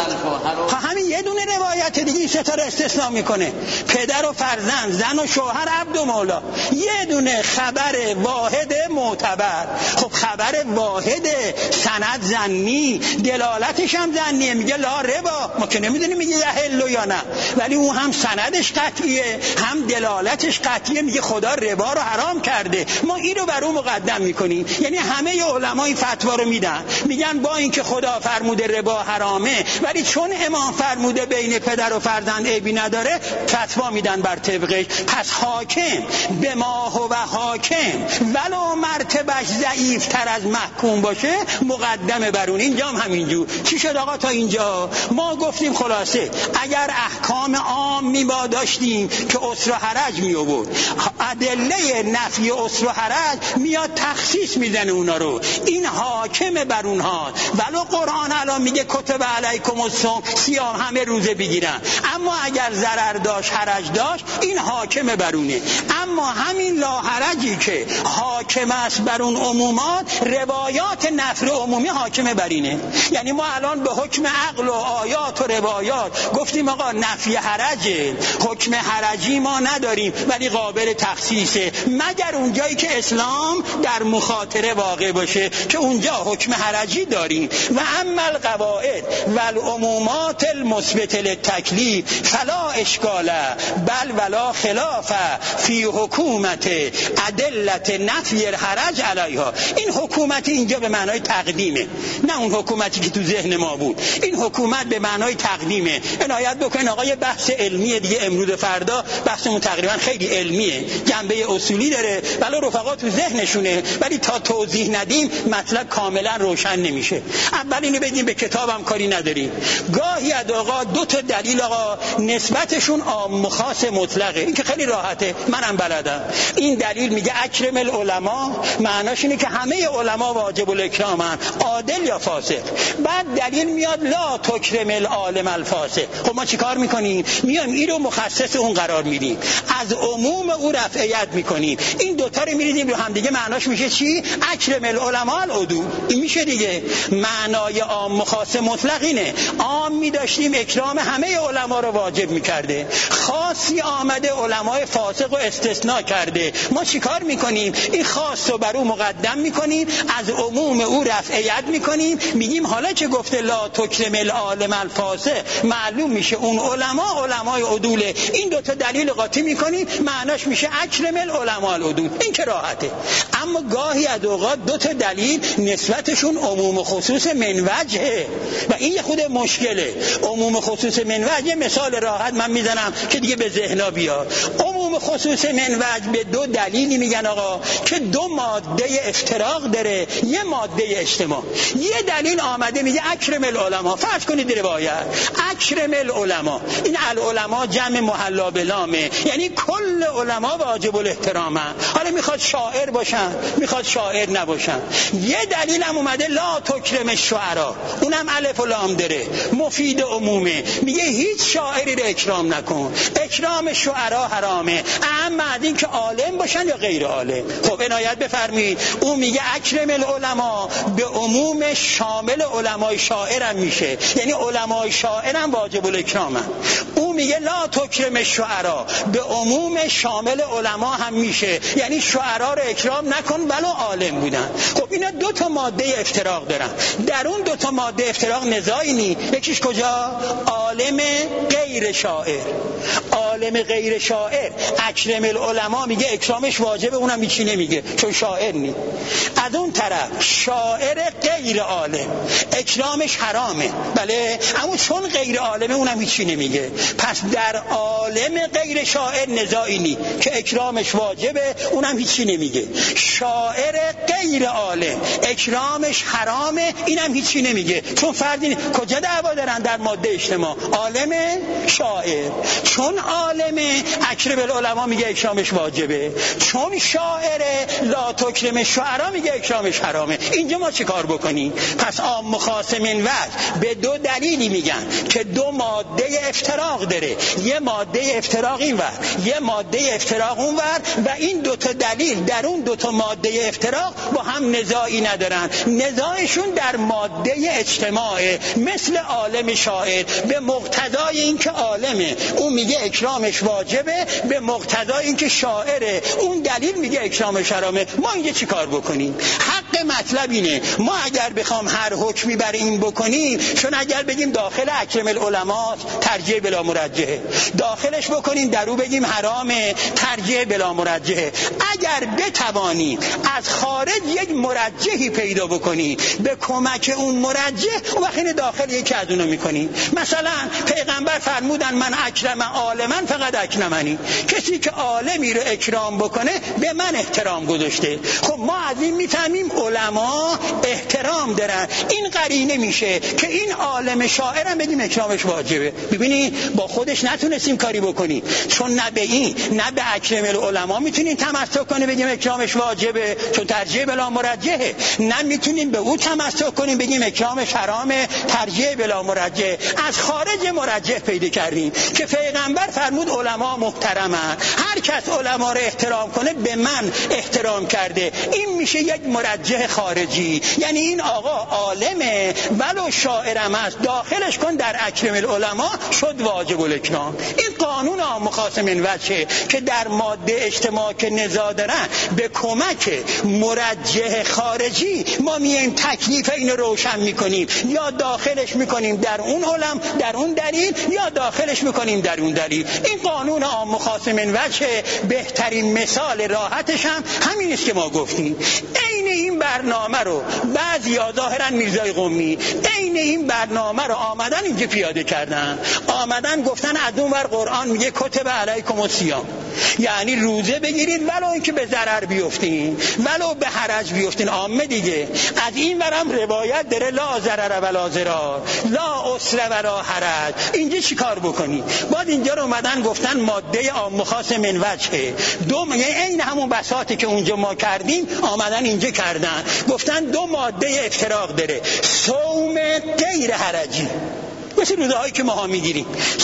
همین یه دونه روایت دیگه این ستا رو استثناء میکنه، پدر و فرزند، زن و شوهر، عبد و مولا. یه دونه خبر واحد معتبر. خب خبر واحد سند ظنی، دلالتش هم ظنیه، میگه لا ربا. ما که نمیدونیم میگه یحل یا نه، ولی اون هم سندش قطعیه هم دلالتش قطعیه، میگه خدا ربا رو حرام کرده. ما این رو بر اون مقدم میکنیم. یعنی همه علما این فتوا رو میدن، میگن با اینکه خدا فرموده ربا حرامه، ولی چون امام فرموده بین پدر و فرزند عیبی نداره، فتوا میدن بر طبقش. پس حاکم به ما هو حاکم ولو مرتبهش ضعیف تر از محکوم باشه مقدمه بر اون. اینجا هم همینجور. چی شد آقا تا اینجا؟ ما گفتیم خلاصه اگر احکام عام میبا داشتیم که عسر و حرج می آورد، ادله نفی عسر و حرج میاد تخصیص میزنه اونا رو، این حاکم بر اونها. ولو قرآن الان میگه کتب علیکم الصوم، صیام همه روزه بگیرن، اما اگر ضرر داشت حرج داشت این حاکم بر اونه. اما همین لا حرجی که حاکم است بر اون عمومات، روایات نفی عمومی حاکم بر اینه. یعنی ما الان به حکم عقل و آیات و روایات گفتیم آقا نفی حرجه، حکم حرجی ما نداریم ولی قابل تخصیصه، مگر اونجایی که اسلام در مخاطره واقع باشه که اونجا حکم حرجی داریم. و اما القواعد والعمومات المثبت للتکلیف فلا اشکال بل ولا خلاف فی حکومت ادلت نفی الحرج علیها. این حکومت اینجا به معنای تقدیمه، نه اون حکومتی که تو ذهن ما بود. این حکومت به معنای تقدیمه. عنایت بکنین آقا، یه بحث علمیه دیگه، امروز فردا بحثمون تقریبا خیلی علمیه، جنبه اصولی داره، ولی رفقا تو ذهنشونه، ولی تا توضیح ندیم مطلب کاملا روشن نمیشه. اول اینو بدیم به کتابم کاری نداریم. گاهی از آقا دو تا دلیل آقا نسبتشون عام خاص مطلقه، این که خیلی راحته، منم بلدم. این دلیل میگه اکرم العلماء، معناش اینه که همه علما واجب الاکرامن، عادل یا فاسق. بعد دلیل میاد لا تکرم العالم الفاسق. خب ما چیکار میکنیم؟ میایم این رو مخصص اون قرار میدیم، از عموم او رفعیت میکنیم. این دوتا رو میریزیم رو هم دیگه، معناش میشه چی؟ اکرم العلماء العدول. این میشه دیگه معنای عام خاص مطلق اینه. عام میداشتیم اکرام همه علما رو واجب میکرده، خاصی آمده علمای فاسق رو استثناء کرده. ما چیکار میکنیم؟ این خاص رو بر او مقدم میکنیم، از عموم او رفعیت میکنیم، میگیم حالا که گفته لا تکرم العالم الفاسق، معلوم میشه اون علمای عدوله. این دوتا دلیل قاطی میکنیم معناش میشه اکرم العلماء العدول. این که راحته. اما گاهی از اوقات دوتا دلیل نسبتشون عموم و خصوص من وجهه و این یه خود مشکله. عموم خصوص من وجه مثال راحت من میزنم که دیگه به ذهنا بیاد. عموم خصوص من وجه به دو دلیلی میگن آقا که دو ماده افتراق داره، یه ماده اجتماع. یه دلیل آمده میگه اکرم العلماء. فرض کنید روایت اکرم العلماء، این العلماء جمع محلا بلامه، یعنی کل علما واجب الاحترامه. حالا میخواد شاعر باشن میخواد شاعر نباشن. یه دلیل هم اومده لا تکرم الشعرا، اونم الف و لام داره، مفید عمومه، میگه هیچ شاعری رو اکرام نکن، اکرام شعرا حرامه، اما از این که عالم باشن یا غیر عالم. خب عنایت بفرمایید اون میگه اکرم العلماء به عموم شامل علمای شاعر هم میشه، یعنی علمای شاعر هم واجب الاکرامه. اون میگه لا تکرم الشعرا به عموم شامل علما هم میشه، یعنی شعرا رو اکرام نکن ولو عالم بودن. خب اینا دو تا ماده افتراق دارن. در اون دو تا ماده افتراق نزاعی نی. یکیش کجا؟ عالم غیر شاعر. عالم غیر شاعر اکرم العلماء میگه اکرامش واجبه، اونم هیچی نمیگه چون شاعر نی. از اون طرف شاعر غیر عالم اکرامش حرامه، بله، اما چون غیر عالمه اونم هیچی نمیگه. پس در عالم غیر شاعر نزاعی نی که اکرامش واجبه، اونم هیچی نمیگه. شاعر غیر عالم اکرامش حرامه، اینم هیچی نمیگه چون فردی کجا دعوا دارن در ماده اجتماع؟ عالم شاعر. چون عالم اکرم العلماء میگه اکرامش واجبه، چون شاعر لا تکرم الشعرا میگه اکرامش حرامه. اینجا ما چه کار بکنیم؟ پس عام خاص من وجه به دو دلیلی میگن که دو ماده افتراق داره، یه ماده افتراق این ور یه ماده افتراق اون ور، و این دوتا دلیل در اون دوتا ماده افتراق با هم نزاعی ندارن. نزاعشون در ماده اجتماعه، مثل عالم شاعر به مقتضای اینکه عالمه اون میگه اکرامش واجبه، به مقتضای اینکه شاعره اون دلیل میگه اکرامش حرامه. ما اینجا چی کار بکنیم؟ حق مطلب اینه ما اگر بخوام هر حکمی بر این بکنیم، چون اگر بگیم داخل اکرم العلماء ترجیح بلا مرجحه، داخلش بکنیم در او بگیم حرامه ترجیح بلا مرجحه. اگر بتوانیم از خارج یک مرجحی پیدا بکنیم به کمک اون مرجح، اون وقت داخل یکی از اونو میکنیم. مثلا پیغمبر فرمودن من اکرم عالما فقط اکرمنی، کسی که عالمی رو اکرام بکنه به من احترام گذاشته. خب ما از این میفهمیم علما احترام دارن. این قرینه میشه که این عالم شاعرم بگیم اکرامش واجبه. ببینید با خودش نتونستیم کاری بکنیم، چون نه به این نه به اکرم العلماء میتونیم تمسک کنیم بگیم اکرامش واجبه چون ترجیح بلا مرجحه، نه میتونیم به او تمسک کنیم بگیم اکرامش حرامه ترجیح بلا مرجح. از خارج مرجح پیدا کردیم که پیغمبر فرمود علما محترمن، هر کس علما رو احترام کنه به من احترام کرده. این میشه یک مرجح خارجی، یعنی این آقا عالمه ولو شاعرم است، داخلش کن در اکرم العلماء شد واجب الاکرام. این قانون عام خاص من وجه که در ماده اجتماع که نزاع دارن به کمک مرجح خارجی ما میایم تکلیف این روشن میکنیم، یا داخلش میکنیم در اون علم در اون دلیل، یا داخلش میکنیم در اون دلیل. این قانون عام خاص من وجه. بهترین مثال راحتش هم همین است که ما گفتیم. عین این برنامه رو بعضیا ظاهرا میرزای قمی عین این برنامه رو آمدن اینجا پیاده کردن، آمدن گفتن از اون ور قرآن میگه کتب علیکم الصیام، یعنی روزه بگیرید ولو اینکه به ضرر بیفتین ولو به حرج بیفتین، عامه دیگه. از این ورم روایت داره لا ضرر ولا ضرار، لا عسر ولا حرج. اینجا چی کار بکنی؟ بعد اینجا رو اومدن گفتن ماده عام خاص من وجهه. دو این همون بساطی که اونجا ما کردیم آمدن اینجا کردن، گفتن دو ماده افتراق داره، صوم غیر حرجی مثل روزهایی که ما ها میگیریم،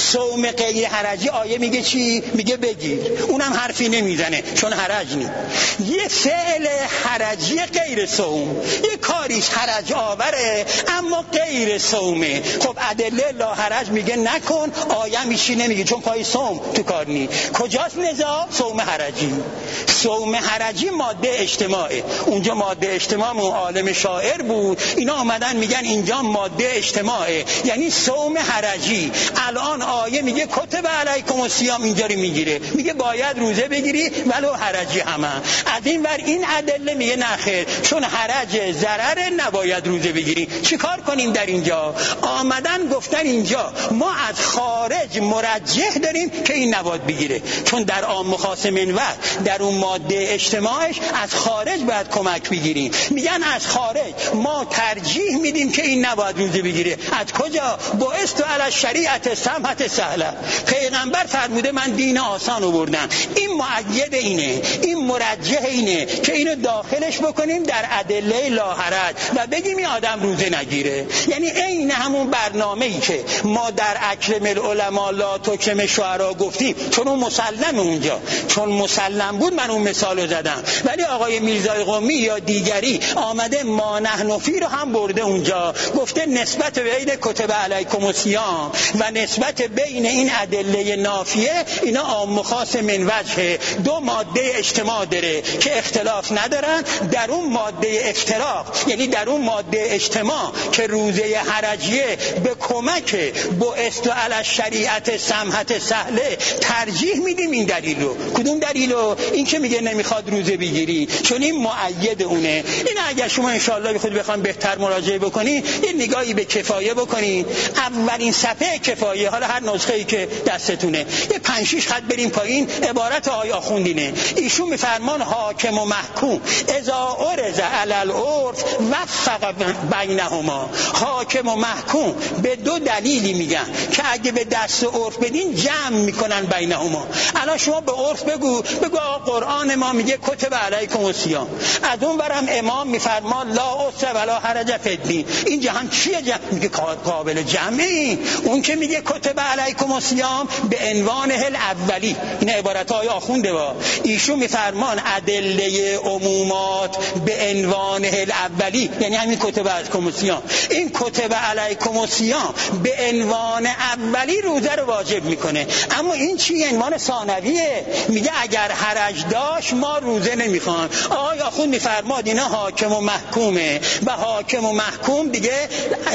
صوم غیر حرجی آیه میگه چی؟ میگه بگیر. اونم حرفی نمیزنه چون حرج نیست. یه فعل حرجی غیر صوم، یه کاریش حرج آوره اما غیر صومه. خب ادله لا حرج میگه نکن، آیه میشی نمیگه چون پای صوم تو کار نی. کجاست نزاع؟ صوم حرجی. صوم حرجی ماده اجتماعه. اونجا ماده اجتماع اون عالم شاعر بود، اینا آمدن میگن اینجا ماده اجتماعه، یعنی صوم حرجی. الان آیه میگه کتب علیکم الصیام، اینجا رو میگیره میگه باید روزه بگیری ولو حرجی همه. از این ور این ادله میگه نخیر، چون حرج ضرر نباید روزه بگیری. چیکار کنیم در اینجا؟ آمدن گفتن اینجا ما از خارج مرجح داریم که این نباید بگیره، چون در عام خاص منوع در اون ماده اجتماعش از خارج باید کمک بگیریم. میگن از خارج ما ترجیح میدیم که این نباید روزه بگیره. از کجا؟ بعثت علی شریعت سمحت سهله. پیغمبر فرموده من دین آسان آوردم. این مؤید اینه، این مرجح اینه که اینو داخلش بکنیم در ادله لا حرج و بگیم این آدم روزه نگیره. یعنی عین همون برنامه‌ای که ما در اکرم العلماء لا تکرم شعرا گفتیم، چون اون مسلم اونجا، چون مسلم بود من اون مثالو زدم. ولی آقای میرزای قمی یا دیگری آمده ما نحن فی رو هم برده اونجا، گفته نسبت بین کتب علیکم الصیام و نسبت بین این ادله نافیه اینا عام خاص من وجه دو ماده اجتماع داره که اختلاف ندارن. در اون ماده افتراق، یعنی در اون ماده اجتماع که روزه حرجیه به کمک بعثت علی شریعت سمحت سهله ترجیح میدیم این دلیل رو. کدوم دلیلو؟ این که میگه نمیخواد روزه بگیری، چون این مؤید اونه. این اگر شما انشاءالله بخواید بخوام بهتر مراجعه بکنی، یه نگاهی به کفایه بکنین، اولین صفحه کفایه، حالا هر نسخه‌ای که دستتونه، یه 5-6 خط بریم پایین، عبارت آقای آخوندینه. ایشون میفرمان حاکم و محکوم اذا عرض علی العرف وفق بینهما. حاکم و محکوم به دو دلیلی میگن که اگه به دست عرف بدین جمع میکنن بینهما. الان شما به عرف بگو قرآن ما میگه کتب علیکم الصیام، از اون برم امام میفرمان لا عسر ولا حرج فی الدین. این جهان چیه؟ جمع میگه قابل جمعی. اون که میگه کتب علیکم الصیام به عنوان اولی، این عبارت های آخونده با ایشون میفرمان ادله عمومات به عنوان اولی، یعنی همین کتب علیکم الصیام. این کتب علیکم الصیام به عنوان اولی روزه رو واجب میکنه. اما این چی؟ عنوان ثانویه، میگه اگر حرج داشت ما روزه نمیخوان. آقای آخوند میفرماد اینا حاکم و محکومه و حاکم و محکوم دیگه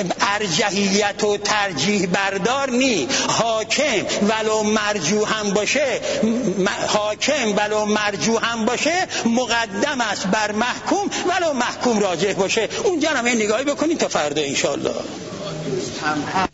ارجحیت و ترجیح بردار نی. حاکم ولو مرجوح هم باشه مقدم است بر محکوم ولو محکوم راجح باشه. اونجا هم یه نگاهی بکنید تا فردا انشاءالله.